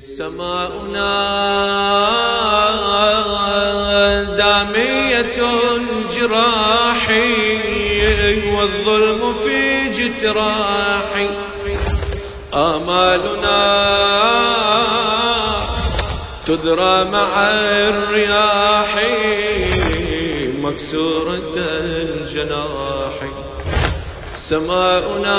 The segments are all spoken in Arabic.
سماؤنا دامية جراحي والظلم في جتراحي آمالنا تذرى مع الرياح مكسورة الجناح سماؤنا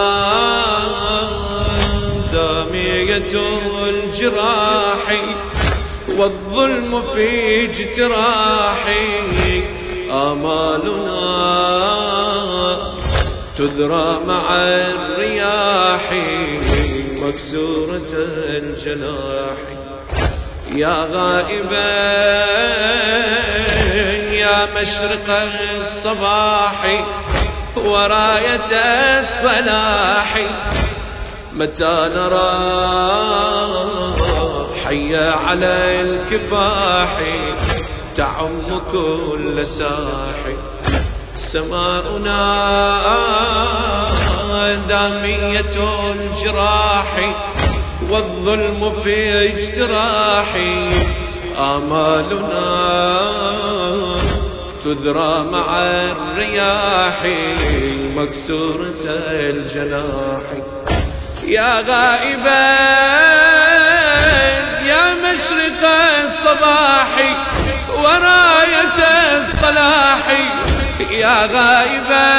دامية الجراح والظلم في جتراحي آمالنا تذرى مع الرياح مكسورة الجناح يا غائبا يا مشرق الصباح وراية الصلاح متى نرى حيا على الكفاح تعم كل ساح سماؤنا دامية الجراح والظلم في اجتراحي آمالنا تذرى مع الرياح مكسورة الجناح يا غائبا يا مشرق الصباح وراية الصلاح يا غائبا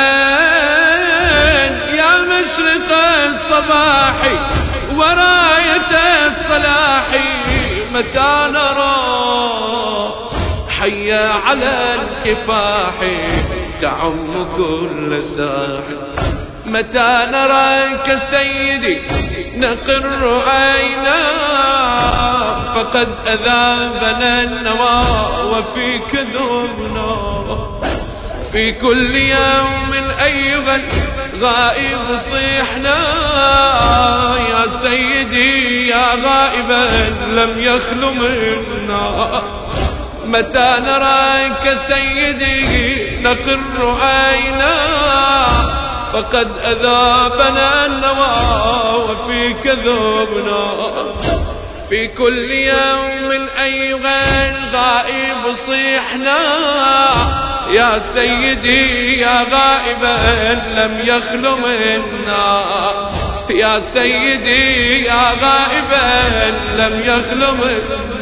يا مشرق الصباح وراية الصلاح متى نرى حيا على الكفاح تعم كل ساح متى نراك سيدي نقر عينا فقد أذابنا النوى وفي كذوبنا في كل يوم أيها الغائب صيحنا يا سيدي يا غائبا لم يخل منا متى نراك سيدي نقر عينا فقد أذابنا النوى وفي كذوبنا في كل يوم أيها الغائب صيحنا يا سيدي يا غائبا لم يخل منا يا سيدي يا غائبا لم يخل منا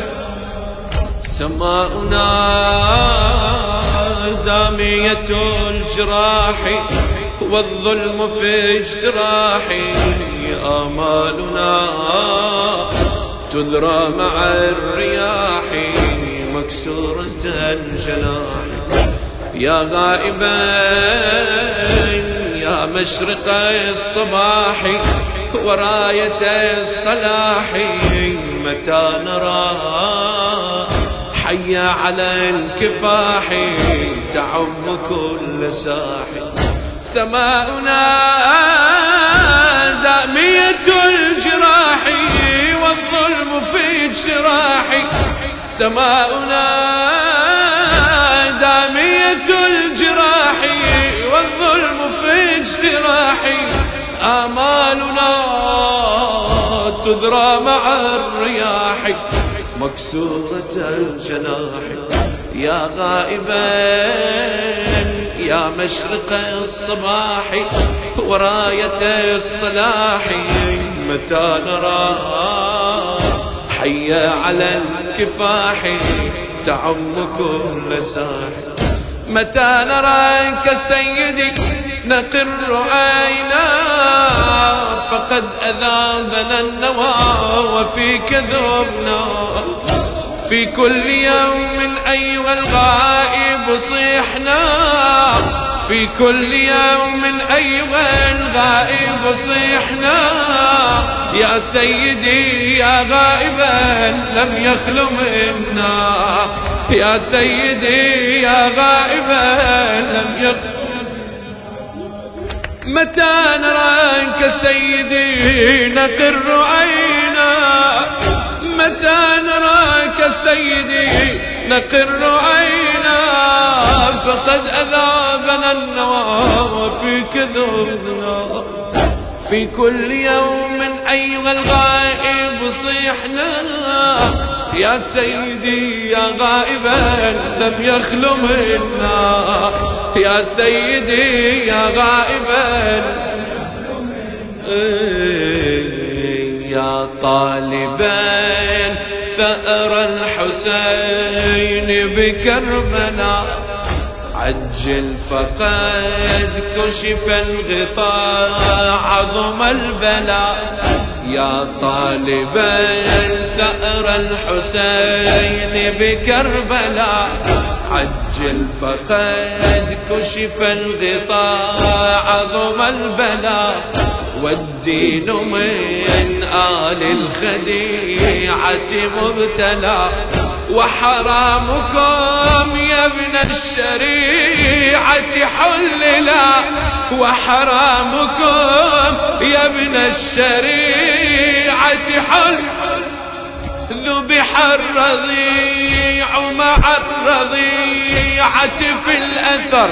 سماؤنا دامية الجراح والظلم في اجتراحي آمالنا تذرى مع الرياح مكسورة الجناح يا غائبا يا مشرق الصباح وراية الصلاح متى نرى حيا على الكفاح تعم كل ساح سماؤنا دامية الجراح والظلم في اجتراحي سماؤنا دامية الجراح والظلم في اجتراحي آمالنا تذرى مع الرياح مكسورة الجناح يا غائبا يا مشرق الصباح وراية الصلاح متى نرى حيا على الكفاح تعم كل ساح متى نراك سيدي نقر عينا فقد أذابنا النوى وفي كذوبنا في كل يوم أيها الغائب صيحنا في كل يوم أيها الغائب صيحنا يا سيدي يا غائبا لم يخل منا يا سيدي يا غائبا لم يخل متى نراك سيدي نقر عينا متى نراك سيدي نقر عينا فقد أذابنا النوى وفي كذوبنا في كل يوم أيها الغائب صيح احنا يا سيدي يا غائبا لم يخلو منا، يا سيدي يا غائبا يا طالبا ثأر الحسين بكربلاء عجل فقد كشف الغطاء عظم البلاء، يا طالبا ثأر الحسين بكربلاء عجل فقد كشف الغطاء عظم البلاء، والدين من آل الخديعة مبتلى، وحرامكم يا ابن الشريعة حللا، وحرامكم يا ابن الشريعة حل، ذبح الرضيع مع الرضيعة في الأثر،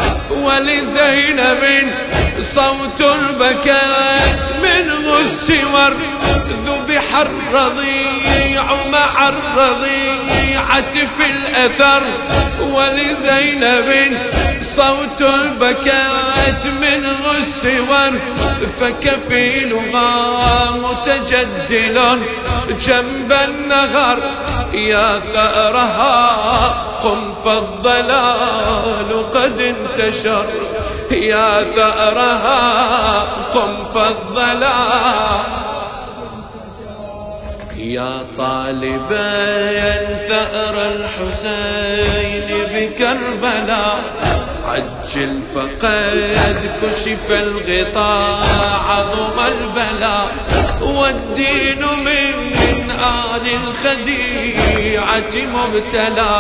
ولزينب صوت بكت منه السور، ذبح الرضيع مع الرضيعة في الأثر، ولزينب صوت بكت منه السور، فكفيلها متجدل جنب النهر، يا ثأرها قم فالضلال قد انتشر، يا ثأرها قم فالضلال، يا طالبا ثأر الحسين بكربلاء عجل فقد كشف الغطاء عظم البلاء، والدين من آل الخديعة مبتلى،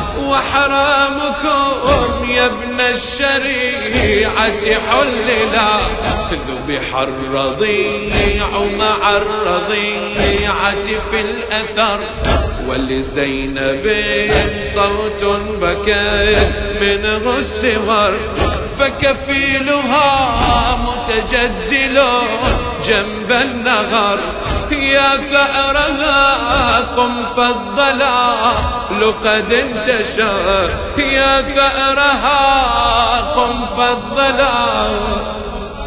وحرامكم يا ابن الشريعة حللا، ذبح الرضيع مع الرضيعة في الأثر، ولزينب صوت بكت منه السور، فكفيلها متجدل جنب النهر، يا ثأرها قم فالضلال قد انتشر، يا ثأرها قم فالضلال،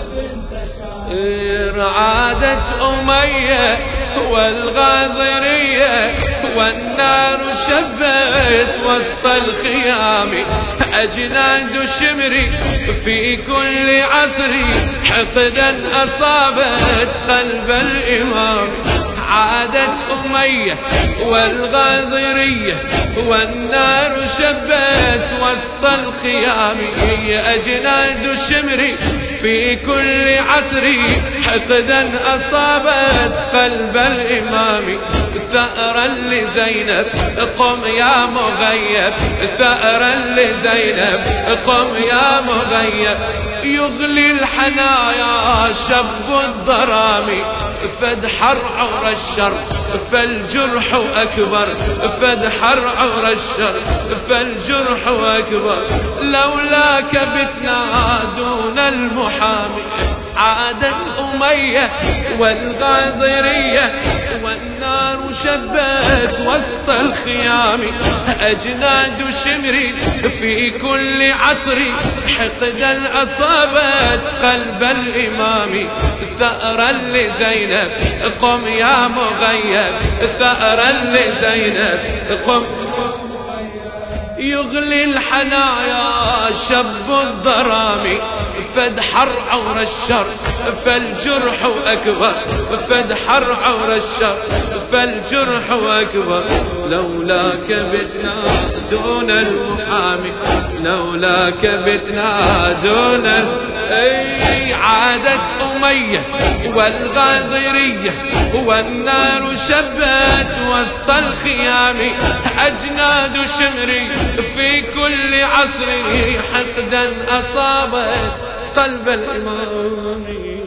عادت أمية والغاضرية والنار شبت وسط الخيام، أجناد الشمر في كل عصر حقدا أصابت قلب الإمام، عادت أمية والغاضرية والنار شبت وسط الخيام، أجناد الشمر في كل عصر حقدا أصابت قلب الإمام، ثأرا لزينب قم يا مغيب، ثأرا لزينب قم يا مغيب، يغلي الحنايا شب الضرام، فادحر عور الشر فالجرح أكبر، فادحر عور الشر فالجرح أكبر، لولاك بتنا دون المحامي، عادت أمية والغاضرية والنار شبت وسط الخيام، أجناد شمر في كل عصر حقدا أصابت قلب الإمام، ثأرا لزينب قم يا مغيب، ثأرا لزينب قم، يغلي الحنايا شب الضرام، فادحر عور الشر فالجرح أكبر، فادحر عور الشر فالجرح أكبر، لولاك بتنا دون المحامي، لولاك بتنا دون عادت أمية والغاضرية والنار شبت وسط الخيام، أجناد شمري في كل عصر حقدا أصابت قلب الإمام.